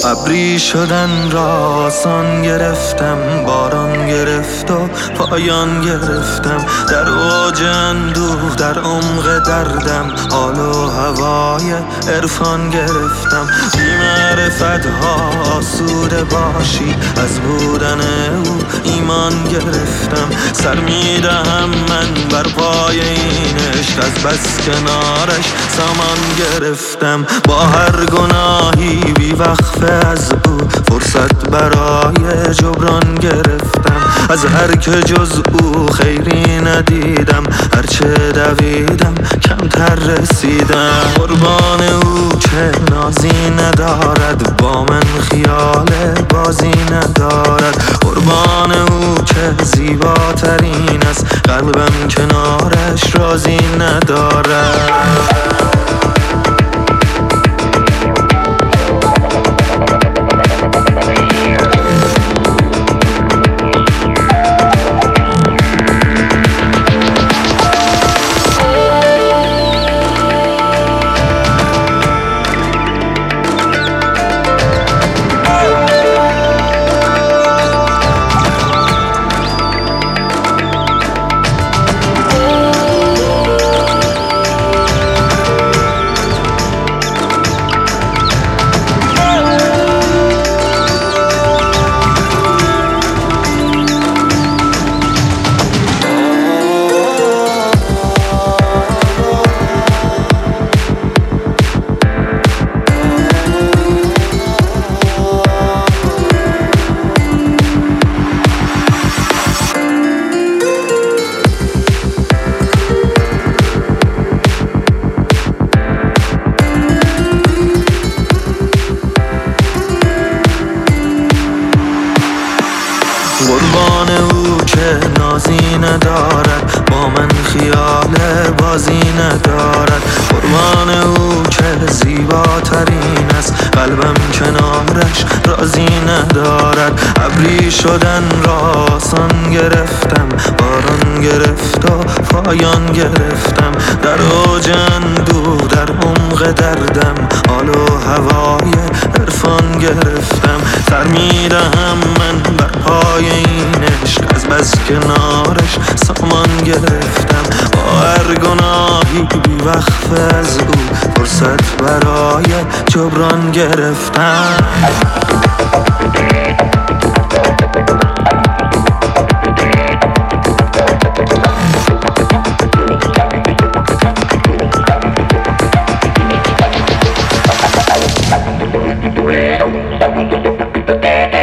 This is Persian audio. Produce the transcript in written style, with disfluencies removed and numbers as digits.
ابری شدن را آسان گرفتم، باران گرفت و پایان گرفتم. در اوج اندوه در عمق دردم، حال و هوای عرفان گرفتم. بی معرفت ها آسوده باشی، از بودن او ایمان گرفتم. سر میدهم من بر پای این عشق، از بس کنارش سامان گرفتم. با هر گناهی بی وقفه از او فرصت برای جبران گرفتم. از هر که جز او خیری ندیدم، هرچه دویدم کمتر رسیدم. قربان او که نازی ندارد، با من خیال بازی ندارد. قربان او که زیباترین است، قلبم کنارش رازی ندارد. قربان او که نازی ندارد، با من خیال بازی ندارد. قربان او که زیباترین است، قلبم کنارش رازی ندارد. ابری شدن را آسان گرفتم، باران گرفت و پایان گرفتم. در اوج اندوه در عمق دردم، حال و هوای عرفان گرفتم. سر میدهم من بر پای این عشق، از بس کنارش سامان گرفتم. با هر گناهی بی وقفه از او فرصت برای جبران گرفتم. We'll be right back.